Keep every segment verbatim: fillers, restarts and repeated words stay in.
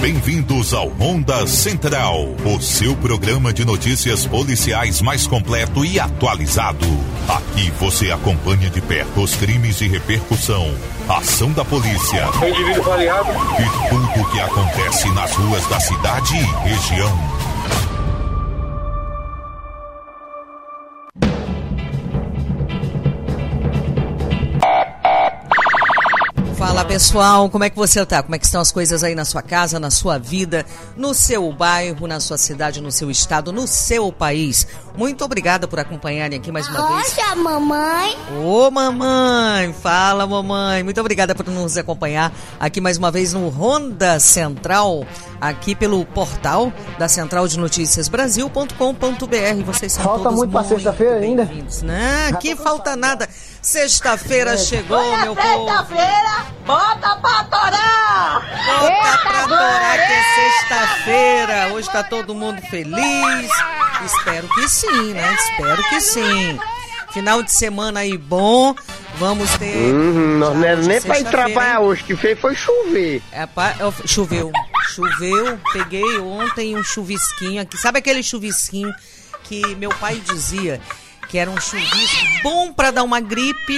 Bem-vindos ao Ronda Central, o seu programa de notícias policiais mais completo e atualizado. Aqui você acompanha de perto os crimes de repercussão, a ação da polícia e tudo o que acontece nas ruas da cidade e região. Fala pessoal, como é que você tá? Como é que estão as coisas aí na sua casa, na sua vida, no seu bairro, na sua cidade, no seu estado, no seu país? Muito obrigada por acompanharem aqui mais uma vez. Nossa, mamãe! Ô mamãe, fala mamãe, muito obrigada por nos acompanhar aqui mais uma vez no Ronda Central, aqui pelo portal da central de notícias brasil ponto com ponto b r. Vocês são falta todos muito pra sexta-feira ainda? Não, aqui falta nada. Sexta-feira é. chegou, Olha, meu povo. Sexta-feira, bota pra torar! Bota Eita, pra torar que é sexta-feira. Hoje tá todo mundo feliz. Espero que sim, né? Espero que sim. Final de semana aí bom. Vamos ter. Uhum, não é nem pra ir trabalhar hoje, que fez foi chover. É, pá, choveu. Choveu. Peguei ontem um chuvisquinho aqui. Sabe aquele chuvisquinho que meu pai dizia que era um chuvisco bom pra dar uma gripe?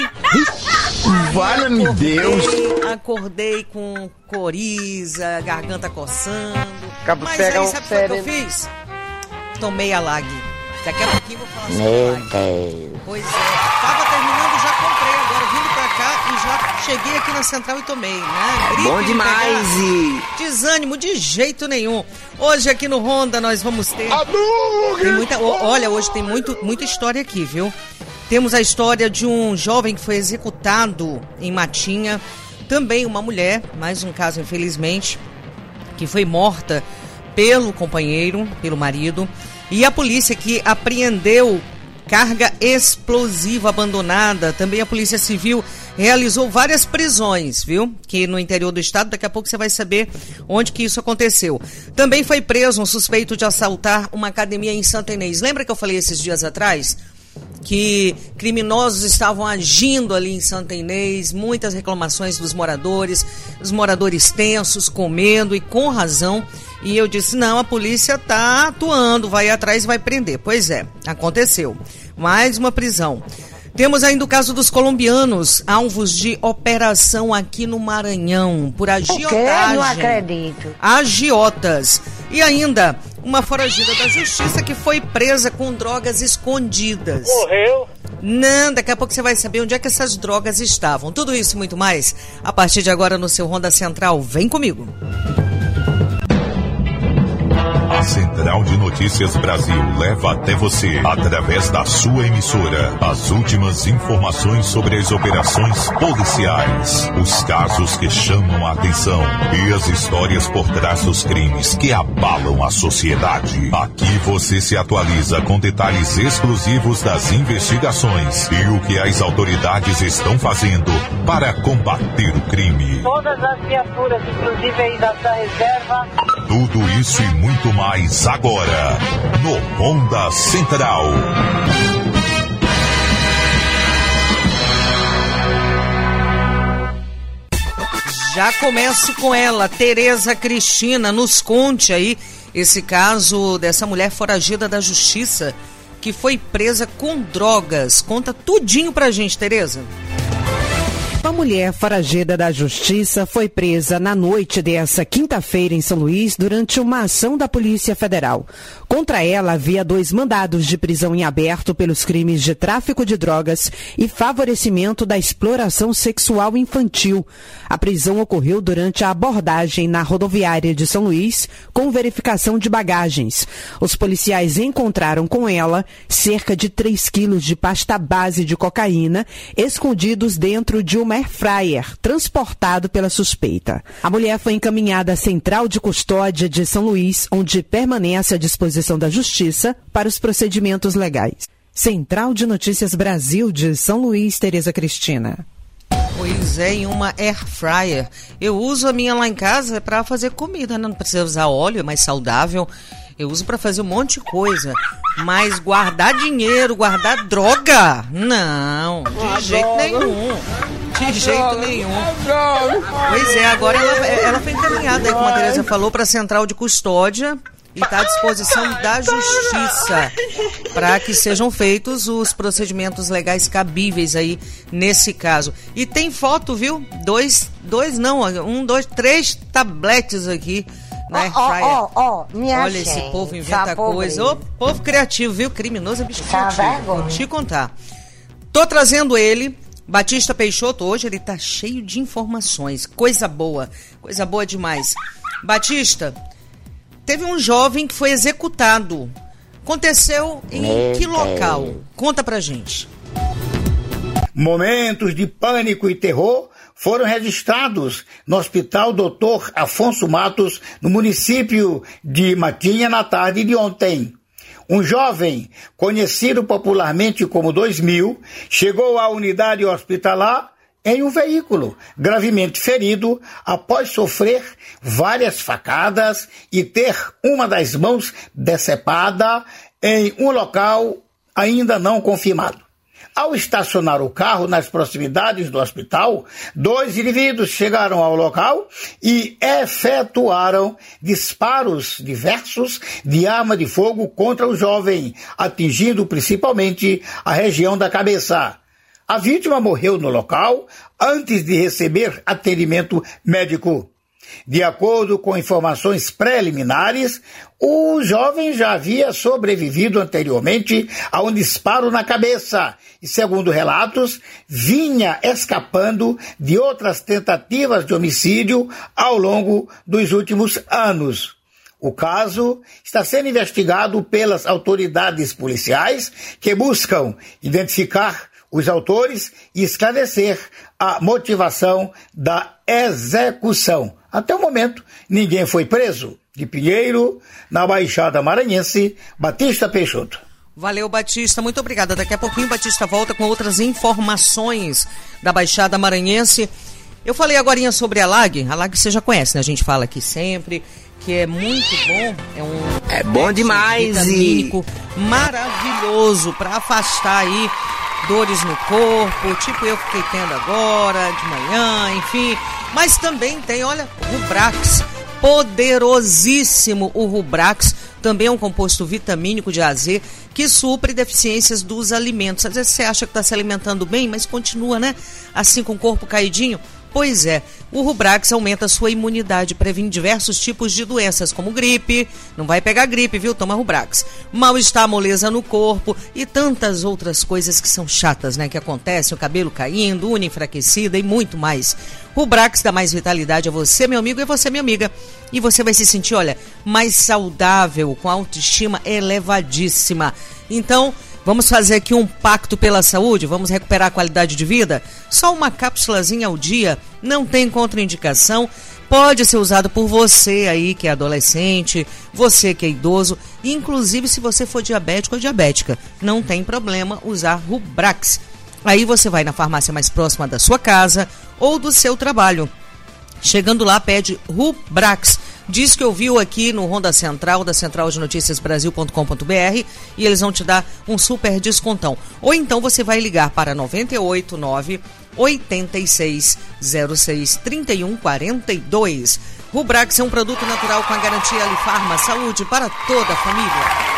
Vale-me Deus! Acordei com coriza, garganta coçando. Acaba Mas pegar aí, um sabe o que eu fiz? Tomei a lag. Daqui a pouquinho vou falar sobre a lag. Pois é, tava terminando, já comprei agora, vindo pra cá e já cheguei aqui na central e tomei, né? Gripe, bom demais! E... desânimo de jeito nenhum. Hoje aqui no Ronda nós vamos ter... Tem muita... Olha, hoje tem muito, muita história aqui, viu? Temos a história de um jovem que foi executado em Matinha. Também uma mulher, mais um caso infelizmente, que foi morta pelo companheiro, pelo marido. E a polícia que apreendeu carga explosiva abandonada. Também a Polícia Civil realizou várias prisões, viu? Que no interior do estado, daqui a pouco você vai saber onde que isso aconteceu. Também foi preso um suspeito de assaltar uma academia em Santa Inês. Lembra que eu falei esses dias atrás que criminosos estavam agindo ali em Santa Inês? Muitas reclamações dos moradores, os moradores tensos, com medo e com razão. E eu disse, não, a polícia está atuando, vai atrás e vai prender. Pois é, aconteceu. Mais uma prisão. Temos ainda o caso dos colombianos, alvos de operação aqui no Maranhão, por agiotagem. Não acredito. Agiotas. E ainda, uma foragida da justiça que foi presa com drogas escondidas. Morreu? Não, daqui a pouco você vai saber onde é que essas drogas estavam. Tudo isso e muito mais, a partir de agora no seu Ronda Central. Vem comigo. A Central de Notícias Brasil leva até você, através da sua emissora, as últimas informações sobre as operações policiais, os casos que chamam a atenção e as histórias por trás dos crimes que abalam a sociedade. Aqui você se atualiza com detalhes exclusivos das investigações e o que as autoridades estão fazendo para combater o crime. Todas as viaturas, inclusive aí da, da reserva. Tudo isso e muito mais agora, no Ronda Central. Já começo com ela, Tereza Cristina. Nos conte aí esse caso dessa mulher foragida da justiça que foi presa com drogas. Conta tudinho pra gente, Tereza. Uma mulher foragida da justiça foi presa na noite dessa quinta-feira em São Luís durante uma ação da Polícia Federal. Contra ela havia dois mandados de prisão em aberto pelos crimes de tráfico de drogas e favorecimento da exploração sexual infantil. A prisão ocorreu durante a abordagem na rodoviária de São Luís com verificação de bagagens. Os policiais encontraram com ela cerca de três quilos de pasta base de cocaína escondidos dentro de uma air fryer, transportado pela suspeita. A mulher foi encaminhada à Central de Custódia de São Luís, onde permanece à disposição da Justiça para os procedimentos legais. Central de Notícias Brasil de São Luís, Tereza Cristina. Pois é, em uma air fryer. Eu uso a minha lá em casa para fazer comida, né? Não precisa usar óleo, é mais saudável. Eu uso para fazer um monte de coisa. Mas guardar dinheiro, guardar droga? Não, de jeito nenhum. De jeito nenhum. Pois é, agora ela, ela foi encaminhada, aí, como a Tereza falou, para a central de custódia e está à disposição da justiça para que sejam feitos os procedimentos legais cabíveis aí nesse caso. E tem foto, viu? Dois, dois não, um, dois, três tabletes aqui. Né, ó, ó, ó, minha Olha, gente, esse povo inventa coisa. Ô, povo criativo, viu? Criminoso é bicho criativo. Vou te contar. Tô trazendo ele, Batista Peixoto, hoje ele tá cheio de informações. Coisa boa, coisa boa demais. Batista, teve um jovem que foi executado. Aconteceu em Meu que local? Deus. Conta pra gente. Momentos de pânico e terror foram registrados no Hospital doutor Afonso Matos, no município de Matinha, na tarde de ontem. Um jovem, conhecido popularmente como dois mil, chegou à unidade hospitalar em um veículo, gravemente ferido, após sofrer várias facadas e ter uma das mãos decepada em um local ainda não confirmado. Ao estacionar o carro nas proximidades do hospital, dois indivíduos chegaram ao local e efetuaram disparos diversos de arma de fogo contra o jovem, atingindo principalmente a região da cabeça. A vítima morreu no local antes de receber atendimento médico. De acordo com informações preliminares, o jovem já havia sobrevivido anteriormente a um disparo na cabeça e, segundo relatos, vinha escapando de outras tentativas de homicídio ao longo dos últimos anos. O caso está sendo investigado pelas autoridades policiais que buscam identificar os autores e esclarecer a motivação da execução. Até o momento, ninguém foi preso. De Pinheiro, na Baixada Maranhense, Batista Peixoto. Valeu, Batista. Muito obrigada. Daqui a pouquinho, Batista volta com outras informações da Baixada Maranhense. Eu falei agorinha sobre a L A G. A L A G você já conhece, né? A gente fala aqui sempre que é muito bom. É um é bom demais vitamínico e... maravilhoso para afastar aí dores no corpo, tipo eu fiquei tendo agora, de manhã, enfim. Mas também tem, olha, o Rubrax, poderosíssimo o Rubrax, também é um composto vitamínico de A a Z que supre deficiências dos alimentos. Às vezes você acha que está se alimentando bem, mas continua, né? Assim com o corpo caidinho. Pois é, o Rubrax aumenta a sua imunidade, previne diversos tipos de doenças, como gripe, não vai pegar gripe, viu? Toma Rubrax. Mal-estar, moleza no corpo e tantas outras coisas que são chatas, né? Que acontecem, o cabelo caindo, unha enfraquecida e muito mais. Rubrax dá mais vitalidade a você, meu amigo, e a você, minha amiga. E você vai se sentir, olha, mais saudável, com autoestima elevadíssima. Então, vamos fazer aqui um pacto pela saúde? Vamos recuperar a qualidade de vida? Só uma cápsulazinha ao dia, não tem contraindicação, pode ser usado por você aí que é adolescente, você que é idoso, inclusive se você for diabético ou diabética, não tem problema usar Rubrax. Aí você vai na farmácia mais próxima da sua casa ou do seu trabalho. Chegando lá, pede Rubrax. Diz que ouviu aqui no Ronda Central, da central de notícias brasil ponto com ponto b r, e eles vão te dar um super descontão. Ou então você vai ligar para nove oito nove, oito seis zero seis, três um quatro dois. Rubrax é um produto natural com a garantia Alifarma, saúde para toda a família.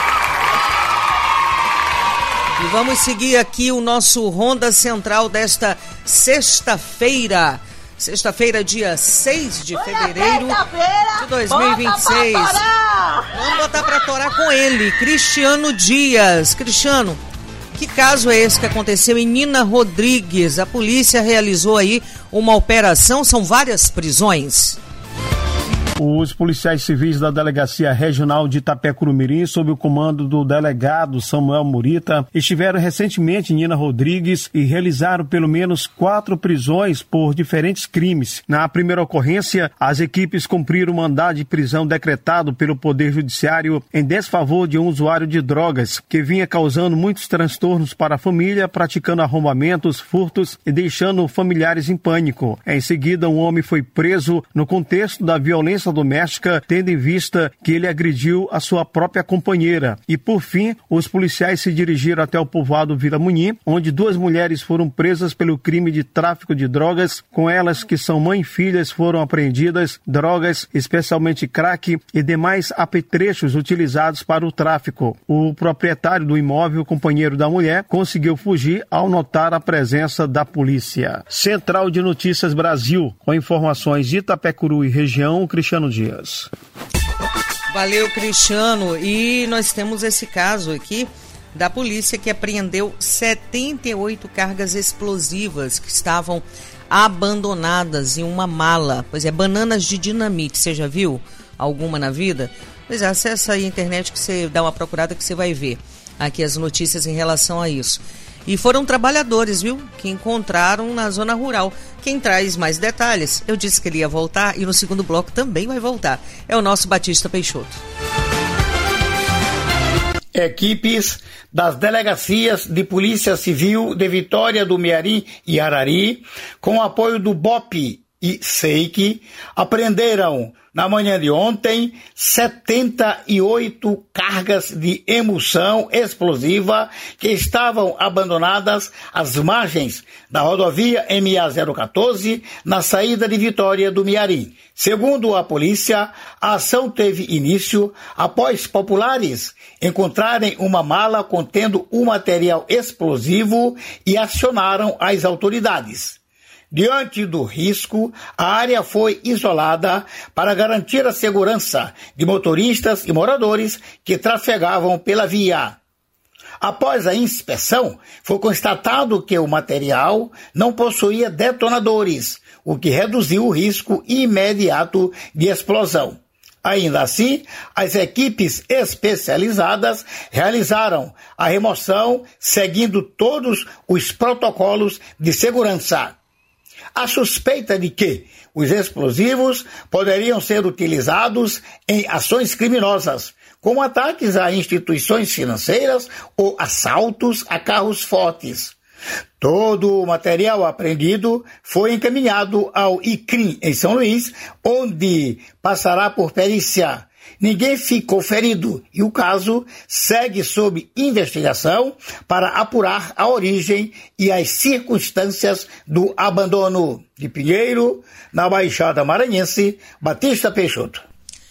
E vamos seguir aqui o nosso Ronda Central desta sexta-feira. Sexta-feira, dia seis de fevereiro de dois mil e vinte e seis. Vamos botar pra torar com ele, Cristiano Dias. Cristiano, que caso é esse que aconteceu em Nina Rodrigues? A polícia realizou aí uma operação, são várias prisões. Os policiais civis da Delegacia Regional de Itapecuru-Mirim, sob o comando do delegado Samuel Murita, estiveram recentemente em Nina Rodrigues e realizaram pelo menos quatro prisões por diferentes crimes. Na primeira ocorrência, as equipes cumpriram o mandado de prisão decretado pelo Poder Judiciário em desfavor de um usuário de drogas que vinha causando muitos transtornos para a família, praticando arrombamentos, furtos e deixando familiares em pânico. Em seguida, um homem foi preso no contexto da violência violência doméstica, tendo em vista que ele agrediu a sua própria companheira. E, por fim, os policiais se dirigiram até o povoado Vila Munim, onde duas mulheres foram presas pelo crime de tráfico de drogas. Com elas, que são mãe e filhas, foram apreendidas drogas, especialmente crack e demais apetrechos utilizados para o tráfico. O proprietário do imóvel, companheiro da mulher, conseguiu fugir ao notar a presença da polícia. Central de Notícias Brasil, com informações de Itapecuru e região, Cristiano Dias. Valeu, Cristiano. E nós temos esse caso aqui da polícia que apreendeu setenta e oito cargas explosivas que estavam abandonadas em uma mala. Pois é, bananas de dinamite. Você já viu alguma na vida? Pois é, acessa aí a internet que você dá uma procurada que você vai ver aqui as notícias em relação a isso. E foram trabalhadores, viu, que encontraram na zona rural. Quem traz mais detalhes, eu disse que ele ia voltar e no segundo bloco também vai voltar. É o nosso Batista Peixoto. Equipes das delegacias de Polícia Civil de Vitória do Mearim e Arari, com o apoio do B O P e S E I C, apreenderam na manhã de ontem setenta e oito cargas de emulsão explosiva que estavam abandonadas às margens da rodovia M A zero quatorze, na saída de Vitória do Mearim. Segundo a polícia, a ação teve início após populares encontrarem uma mala contendo um material explosivo e acionaram as autoridades. Diante do risco, a área foi isolada para garantir a segurança de motoristas e moradores que trafegavam pela via. Após a inspeção, foi constatado que o material não possuía detonadores, o que reduziu o risco imediato de explosão. Ainda assim, as equipes especializadas realizaram a remoção seguindo todos os protocolos de segurança. A suspeita de que os explosivos poderiam ser utilizados em ações criminosas, como ataques a instituições financeiras ou assaltos a carros fortes. Todo o material apreendido foi encaminhado ao I C R I M em São Luís, onde passará por perícia. Ninguém ficou ferido e o caso segue sob investigação para apurar a origem e as circunstâncias do abandono. De Pinheiro, na Baixada Maranhense, Batista Peixoto.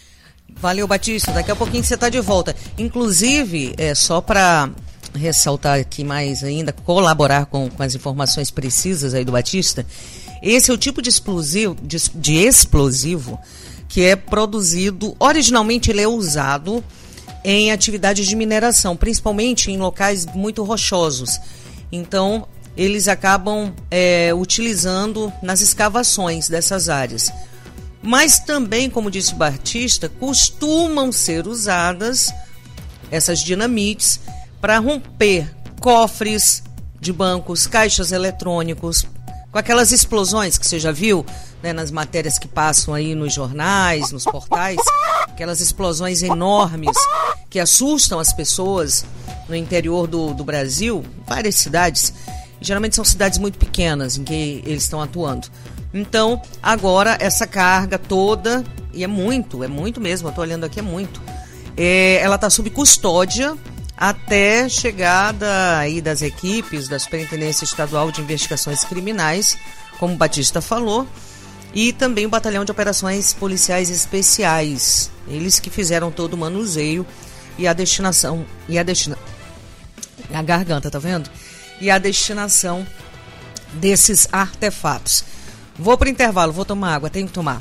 Valeu, Batista. Daqui a pouquinho você está de volta. Inclusive, é só para ressaltar aqui mais ainda, colaborar com, com as informações precisas aí do Batista, esse é o tipo de explosivo, de, de explosivo que é produzido, originalmente ele é usado em atividades de mineração, principalmente em locais muito rochosos. Então, eles acabam é, utilizando nas escavações dessas áreas. Mas também, como disse o Batista, costumam ser usadas essas dinamites para romper cofres de bancos, caixas eletrônicos, com aquelas explosões que você já viu, né, nas matérias que passam aí nos jornais, nos portais, aquelas explosões enormes que assustam as pessoas no interior do, do Brasil, várias cidades, geralmente são cidades muito pequenas em que eles estão atuando. Então, agora essa carga toda, e é muito, é muito mesmo, eu estou olhando aqui, é muito, é, ela está sob custódia até chegada aí das equipes da Superintendência Estadual de Investigações Criminais, como o Batista falou, e também o Batalhão de Operações Policiais Especiais, eles que fizeram todo o manuseio e a destinação, e a destina... a garganta, tá vendo? E a destinação desses artefatos. Vou para o intervalo, vou tomar água, tenho que tomar.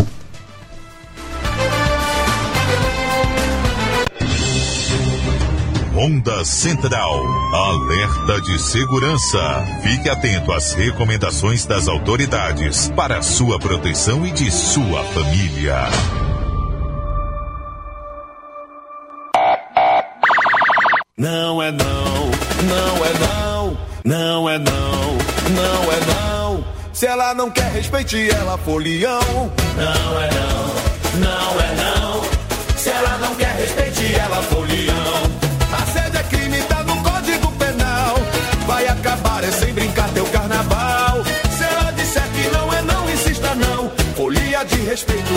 Onda Central, alerta de segurança. Fique atento às recomendações das autoridades para a sua proteção e de sua família. Não é não, não é não, não é não, não é não. Se ela não quer, respeite ela, folião. Não é não, não é não. Se ela não quer, respeite ela, folião. Assédio é crime, tá no Código Penal. Vai acabar, é sem brincar teu carnaval. Se ela disser que não é não, insista não. Folia de respeito